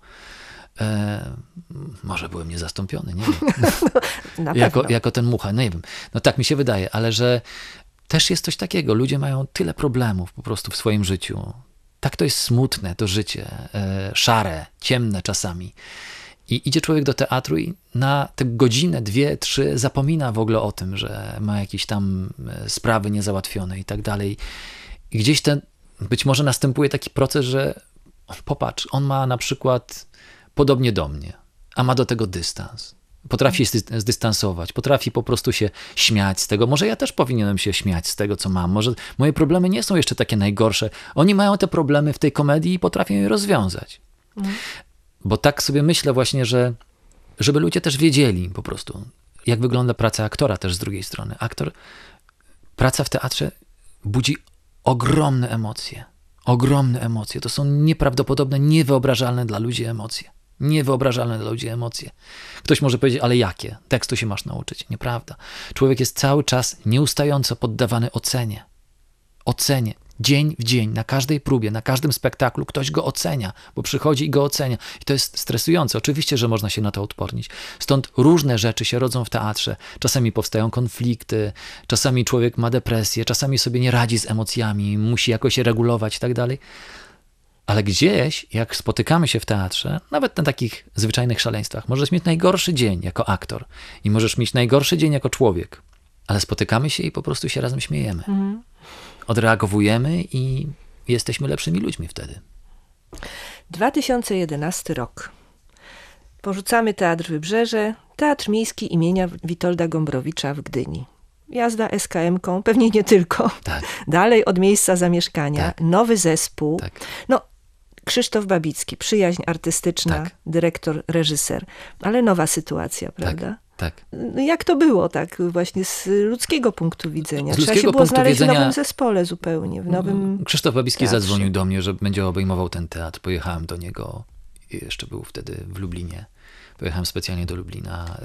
E, może byłem niezastąpiony, nie wiem. Na jako, pewno. jako ten Mucha, no nie wiem. No tak mi się wydaje, ale że też jest coś takiego. Ludzie mają tyle problemów po prostu w swoim życiu. Tak to jest smutne, to życie. E, szare, ciemne czasami. I idzie człowiek do teatru i na tę godzinę, dwie, trzy zapomina w ogóle o tym, że ma jakieś tam e, sprawy niezałatwione i tak dalej. I gdzieś ten, być może następuje taki proces, że popatrz, on ma na przykład podobnie do mnie, a ma do tego dystans. Potrafi się zdystansować, potrafi po prostu się śmiać z tego. Może ja też powinienem się śmiać z tego, co mam. Może moje problemy nie są jeszcze takie najgorsze. Oni mają te problemy w tej komedii i potrafią je rozwiązać. Mhm. Bo tak sobie myślę właśnie, że żeby ludzie też wiedzieli po prostu, jak wygląda praca aktora też z drugiej strony. Aktor, praca w teatrze budzi ogromne emocje. Ogromne emocje. To są nieprawdopodobne, niewyobrażalne dla ludzi emocje. Niewyobrażalne dla ludzi emocje. Ktoś może powiedzieć, ale jakie? Tekstu się masz nauczyć. Nieprawda. Człowiek jest cały czas nieustająco poddawany ocenie. Ocenie. Dzień w dzień, na każdej próbie, na każdym spektaklu ktoś go ocenia, bo przychodzi i go ocenia. I to jest stresujące. Oczywiście, że można się na to odpornić. Stąd różne rzeczy się rodzą w teatrze. Czasami powstają konflikty, czasami człowiek ma depresję, czasami sobie nie radzi z emocjami, musi jakoś je regulować i tak dalej. Ale gdzieś, jak spotykamy się w teatrze, nawet na takich zwyczajnych szaleństwach, możesz mieć najgorszy dzień jako aktor i możesz mieć najgorszy dzień jako człowiek, ale spotykamy się i po prostu się razem śmiejemy. Mhm. Odreagowujemy i jesteśmy lepszymi ludźmi wtedy. dwa tysiące jedenasty rok. Porzucamy Teatr Wybrzeże, Teatr Miejski imienia Witolda Gombrowicza w Gdyni. Jazda es ka emką, pewnie nie tylko. Tak. Dalej od miejsca zamieszkania, Tak. nowy zespół. Tak. No, Krzysztof Babicki, przyjaźń artystyczna, Tak. dyrektor, reżyser, ale nowa sytuacja, prawda? Tak. No jak to było tak właśnie z ludzkiego punktu widzenia? Z Trzeba ludzkiego się było punktu znaleźć widzenia- w nowym zespole zupełnie, w nowym Krzysztof Babicki teatrze. zadzwonił do mnie, że będzie obejmował ten teatr. Pojechałem do niego, jeszcze był wtedy w Lublinie. Pojechałem specjalnie do Lublina.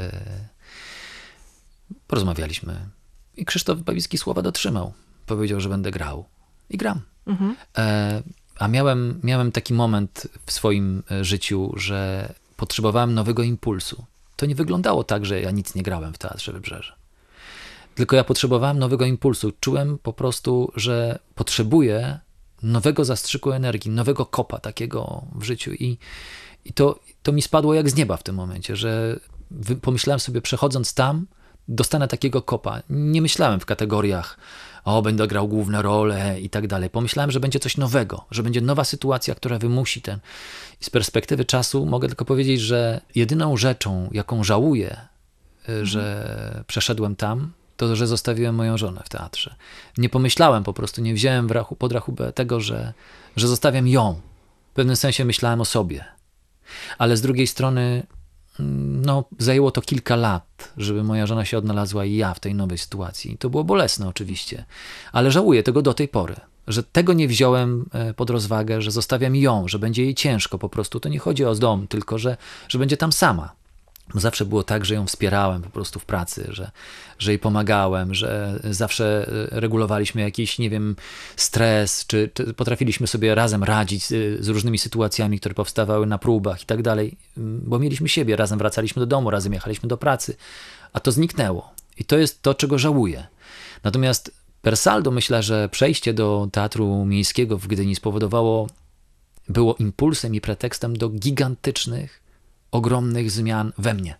Porozmawialiśmy. I Krzysztof Babicki słowa dotrzymał. Powiedział, że będę grał. I gram. Mhm. E, a miałem, miałem taki moment w swoim życiu, że potrzebowałem nowego impulsu. To nie wyglądało tak, że ja nic nie grałem w Teatrze Wybrzeże. Tylko ja potrzebowałem nowego impulsu. Czułem po prostu, że potrzebuję nowego zastrzyku energii, nowego kopa takiego w życiu. I, i to, to mi spadło jak z nieba w tym momencie, że wy, pomyślałem sobie, przechodząc tam, dostanę takiego kopa. Nie myślałem w kategoriach, o, będę grał główne role i tak dalej. Pomyślałem, że będzie coś nowego, że będzie nowa sytuacja, która wymusi ten. I z perspektywy czasu mogę tylko powiedzieć, że jedyną rzeczą, jaką żałuję, mhm. że przeszedłem tam, to, że zostawiłem moją żonę w teatrze. Nie pomyślałem po prostu, nie wziąłem w rachu, pod rachubę tego, że, że zostawiam ją. W pewnym sensie myślałem o sobie. Ale z drugiej strony no, zajęło to kilka lat, żeby moja żona się odnalazła i ja w tej nowej sytuacji. To było bolesne oczywiście, ale żałuję tego do tej pory, że tego nie wziąłem pod rozwagę, że zostawiam ją, że będzie jej ciężko po prostu. To nie chodzi o dom, tylko że, że będzie tam sama. Bo zawsze było tak, że ją wspierałem po prostu w pracy, że, że jej pomagałem, że zawsze regulowaliśmy jakiś, nie wiem, stres, czy, czy potrafiliśmy sobie razem radzić z, z różnymi sytuacjami, które powstawały na próbach i tak dalej, bo mieliśmy siebie, razem wracaliśmy do domu, razem jechaliśmy do pracy, a to zniknęło. I to jest to, czego żałuję. Natomiast per saldo myślę, że przejście do Teatru Miejskiego w Gdyni spowodowało, było impulsem i pretekstem do gigantycznych, ogromnych zmian we mnie.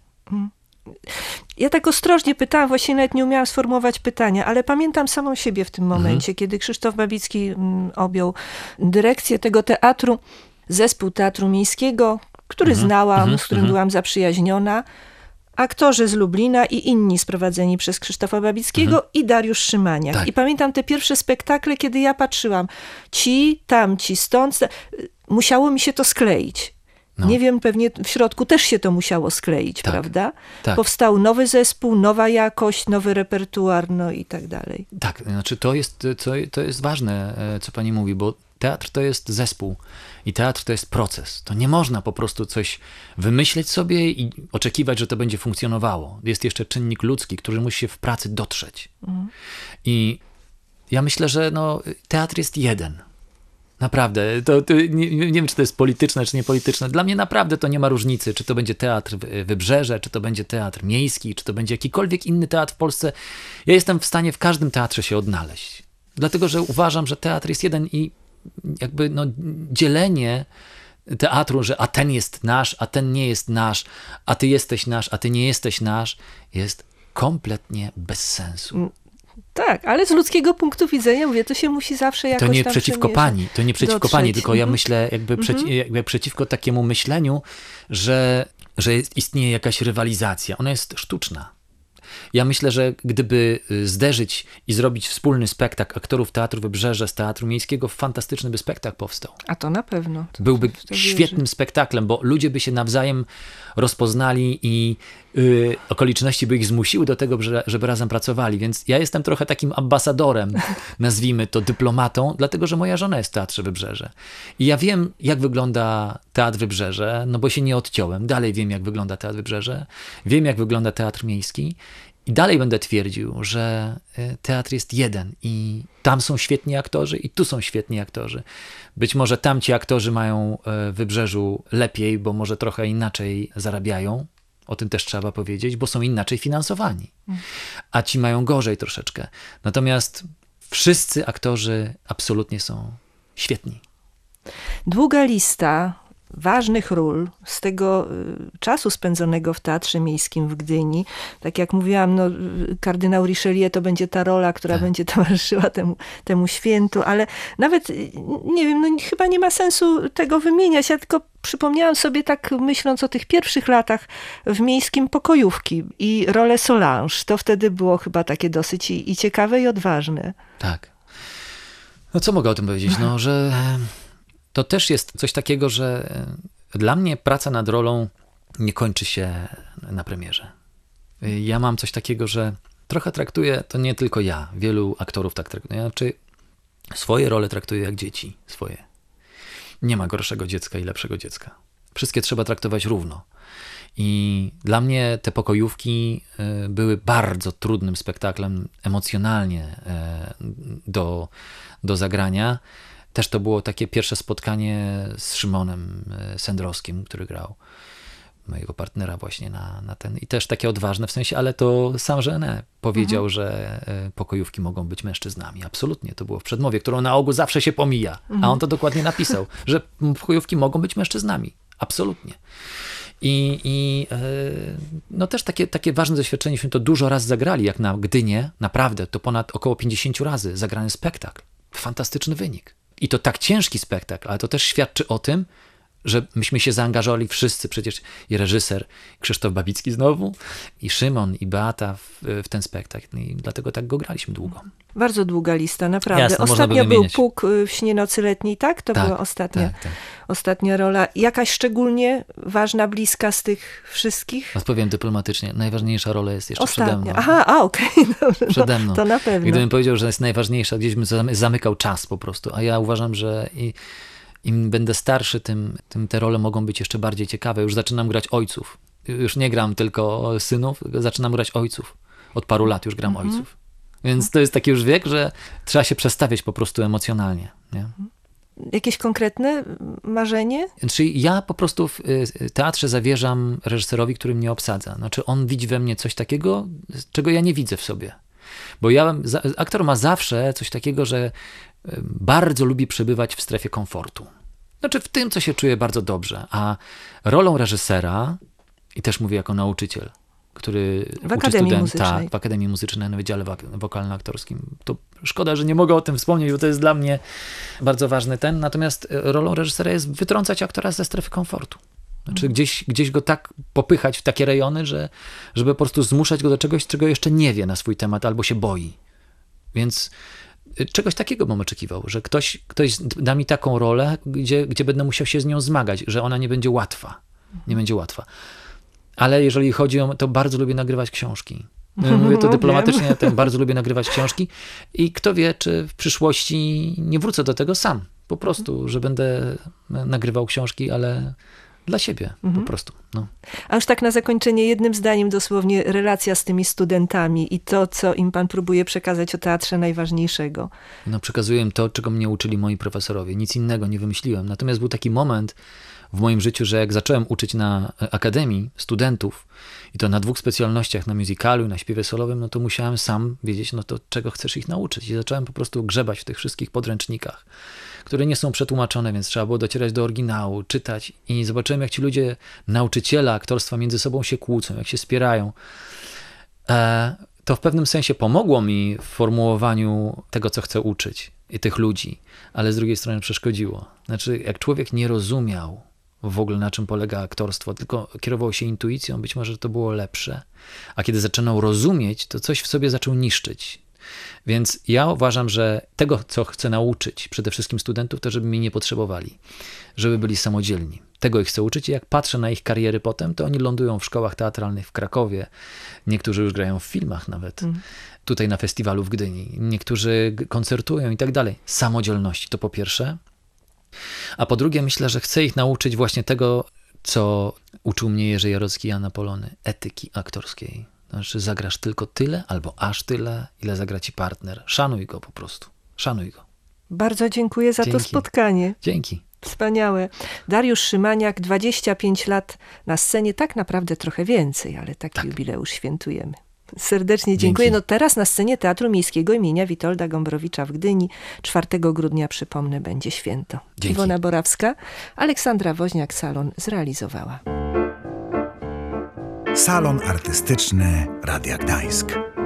Ja tak ostrożnie pytałam, właśnie nawet nie umiałam sformułować pytania, ale pamiętam samą siebie w tym momencie, mhm. kiedy Krzysztof Babicki objął dyrekcję tego teatru, zespół Teatru Miejskiego, który mhm. znałam, mhm. z którym mhm. byłam zaprzyjaźniona, aktorzy z Lublina i inni sprowadzeni przez Krzysztofa Babickiego mhm. i Dariusz Szymaniak. Tak. I pamiętam te pierwsze spektakle, kiedy ja patrzyłam, ci, tamci, stąd, musiało mi się to skleić. No. Nie wiem, pewnie w środku też się to musiało skleić, tak, prawda? Tak. Powstał nowy zespół, nowa jakość, nowy repertuar, no i tak dalej. Tak, znaczy to jest, to, to jest ważne, co pani mówi, bo teatr to jest zespół i teatr to jest proces. To nie można po prostu coś wymyśleć sobie i oczekiwać, że to będzie funkcjonowało. Jest jeszcze czynnik ludzki, który musi się w pracy dotrzeć. Mhm. I ja myślę, że no, teatr jest jeden. Naprawdę, to, to nie, nie wiem, czy to jest polityczne, czy niepolityczne. Dla mnie naprawdę to nie ma różnicy, czy to będzie teatr Wybrzeże, czy to będzie teatr miejski, czy to będzie jakikolwiek inny teatr w Polsce. Ja jestem w stanie w każdym teatrze się odnaleźć. Dlatego, że uważam, że teatr jest jeden i jakby no, dzielenie teatru, że a ten jest nasz, a ten nie jest nasz, a ty jesteś nasz, a ty nie jesteś nasz, jest kompletnie bez sensu. Tak, ale z ludzkiego punktu widzenia, mówię, to się musi zawsze jakoś To nie tam przeciwko pani, to nie przeciwko dotrzeć. pani, tylko ja Mhm. myślę jakby, przeci- Mhm. jakby przeciwko takiemu myśleniu, że, że jest, istnieje jakaś rywalizacja. Ona jest sztuczna. Ja myślę, że gdyby zderzyć i zrobić wspólny spektakl aktorów Teatru Wybrzeże z Teatru Miejskiego, fantastyczny by spektakl powstał. A to na pewno. To, Byłby to świetnym wierzy. spektaklem, bo ludzie by się nawzajem rozpoznali i y, okoliczności by ich zmusiły do tego, że, żeby razem pracowali. Więc ja jestem trochę takim ambasadorem, nazwijmy to dyplomatą, dlatego, że moja żona jest w Teatrze Wybrzeże. I ja wiem, jak wygląda Teatr Wybrzeże, no bo się nie odciąłem. Dalej wiem, jak wygląda Teatr Wybrzeże. Wiem, jak wygląda Teatr Miejski. I dalej będę twierdził, że teatr jest jeden i tam są świetni aktorzy i tu są świetni aktorzy. Być może tamci aktorzy mają w Wybrzeżu lepiej, bo może trochę inaczej zarabiają. O tym też trzeba powiedzieć, bo są inaczej finansowani. A ci mają gorzej troszeczkę. Natomiast wszyscy aktorzy absolutnie są świetni. Długa lista ważnych ról z tego y, czasu spędzonego w Teatrze Miejskim w Gdyni. Tak jak mówiłam, no, kardynał Richelieu to będzie ta rola, która tak. będzie towarzyszyła temu, temu świętu, ale nawet, nie wiem, no, chyba nie ma sensu tego wymieniać. Ja tylko przypomniałam sobie tak, myśląc o tych pierwszych latach w Miejskim, pokojówki i rolę Solange. To wtedy było chyba takie dosyć i, i ciekawe i odważne. Tak. No co mogę o tym powiedzieć? No, że to też jest coś takiego, że dla mnie praca nad rolą nie kończy się na premierze. Ja mam coś takiego, że trochę traktuję, to nie tylko ja, wielu aktorów tak traktuje, znaczy swoje role traktuję jak dzieci swoje. Nie ma gorszego dziecka i lepszego dziecka. Wszystkie trzeba traktować równo. I dla mnie te pokojówki były bardzo trudnym spektaklem emocjonalnie do, do zagrania. Też to było takie pierwsze spotkanie z Szymonem Sendrowskim, który grał mojego partnera właśnie na, na ten. I też takie odważne w sensie, ale to sam Genet powiedział, mhm. że pokojówki mogą być mężczyznami. Absolutnie, to było w przedmowie, którą na ogół zawsze się pomija. Mhm. A on to dokładnie napisał, że pokojówki mogą być mężczyznami. Absolutnie. I, i no też takie, takie ważne doświadczenie, myśmy to dużo raz zagrali, jak na Gdynie, naprawdę, to ponad około pięćdziesiąt razy zagrany spektakl. Fantastyczny wynik. I to tak ciężki spektakl, ale to też świadczy o tym, że myśmy się zaangażowali wszyscy, przecież i reżyser Krzysztof Babicki znowu, i Szymon, i Beata w, w ten spektakl. I dlatego tak go graliśmy długo. Bardzo długa lista, naprawdę. Jasne, ostatnia był Puk w śnie nocy letniej, tak? To tak, była ostatnia, tak, tak. ostatnia rola. Jakaś szczególnie ważna, bliska z tych wszystkich? Odpowiem dyplomatycznie. Najważniejsza rola jest jeszcze ostatnia. przede mną. Aha, a okej. Okay. Przede mną. To na pewno. Gdybym powiedział, że jest najważniejsza, gdzieś bym zamykał czas po prostu. A ja uważam, że i, im będę starszy, tym, tym te role mogą być jeszcze bardziej ciekawe. Już zaczynam grać ojców. już nie gram tylko synów, zaczynam grać ojców. Od paru lat już gram mhm. ojców. Więc to jest taki już wiek, że trzeba się przestawiać po prostu emocjonalnie. Nie? Jakieś konkretne marzenie? Czyli ja po prostu w teatrze zawierzam reżyserowi, który mnie obsadza. Znaczy on widzi we mnie coś takiego, czego ja nie widzę w sobie. Bo ja, aktor ma zawsze coś takiego, że bardzo lubi przebywać w strefie komfortu. Znaczy w tym, co się czuje bardzo dobrze. A rolą reżysera, i też mówię jako nauczyciel, który w Akademii student, Muzycznej. Tak, w Akademii Muzycznej na Wydziale Wokalno-Aktorskim. To szkoda, że nie mogę o tym wspomnieć, bo to jest dla mnie bardzo ważny ten. Natomiast rolą reżysera jest wytrącać aktora ze strefy komfortu. Znaczy mhm. gdzieś, gdzieś go tak popychać w takie rejony, że, żeby po prostu zmuszać go do czegoś, czego jeszcze nie wie na swój temat albo się boi. Więc czegoś takiego bym oczekiwał, że ktoś, ktoś da mi taką rolę, gdzie, gdzie będę musiał się z nią zmagać, że ona nie będzie łatwa. Nie będzie łatwa. Ale jeżeli chodzi o to, bardzo lubię nagrywać książki. Mówię to dyplomatycznie, ten, bardzo lubię nagrywać książki i kto wie, czy w przyszłości nie wrócę do tego sam. Po prostu, że będę nagrywał książki, ale dla siebie mhm. po prostu. No. A już tak na zakończenie jednym zdaniem dosłownie relacja z tymi studentami i to, co im pan próbuje przekazać o teatrze najważniejszego. No, przekazuję im to, czego mnie uczyli moi profesorowie. Nic innego nie wymyśliłem. Natomiast był taki moment w moim życiu, że jak zacząłem uczyć na akademii studentów i to na dwóch specjalnościach, na musicalu i na śpiewie solowym, no to musiałem sam wiedzieć, no to czego chcesz ich nauczyć. I zacząłem po prostu grzebać w tych wszystkich podręcznikach, które nie są przetłumaczone, więc trzeba było docierać do oryginału, czytać i zobaczyłem, jak ci ludzie, nauczyciele aktorstwa między sobą się kłócą, jak się spierają. E, to w pewnym sensie pomogło mi w formułowaniu tego, co chcę uczyć i tych ludzi, ale z drugiej strony przeszkodziło. Znaczy, jak człowiek nie rozumiał w ogóle, na czym polega aktorstwo, tylko kierował się intuicją, być może to było lepsze. A kiedy zaczynał rozumieć, to coś w sobie zaczął niszczyć. Więc ja uważam, że tego, co chcę nauczyć przede wszystkim studentów, to żeby mnie nie potrzebowali, żeby byli samodzielni. Tego ich chcę uczyć i jak patrzę na ich kariery potem, to oni lądują w szkołach teatralnych w Krakowie. Niektórzy już grają w filmach nawet. Mm. Tutaj na festiwalu w Gdyni. Niektórzy koncertują i tak dalej. Samodzielności to po pierwsze. A po drugie myślę, że chcę ich nauczyć właśnie tego, co uczył mnie Jerzy Jarocki i Anna Polony. Etyki aktorskiej. Znaczy zagrasz tylko tyle albo aż tyle, ile zagra ci partner. Szanuj go po prostu. Szanuj go. Bardzo dziękuję za Dzięki. to spotkanie. Dzięki. Wspaniałe. Dariusz Szymaniak, dwadzieścia pięć lat na scenie, tak naprawdę trochę więcej, ale taki tak. jubileusz świętujemy. Serdecznie dziękuję. Dzięki. No teraz na scenie Teatru Miejskiego imienia Witolda Gombrowicza w Gdyni. czwartego grudnia, przypomnę, będzie święto. Dzięki. Iwona Borawska, Aleksandra Woźniak-Salon zrealizowała. Salon Artystyczny Radia Gdańsk.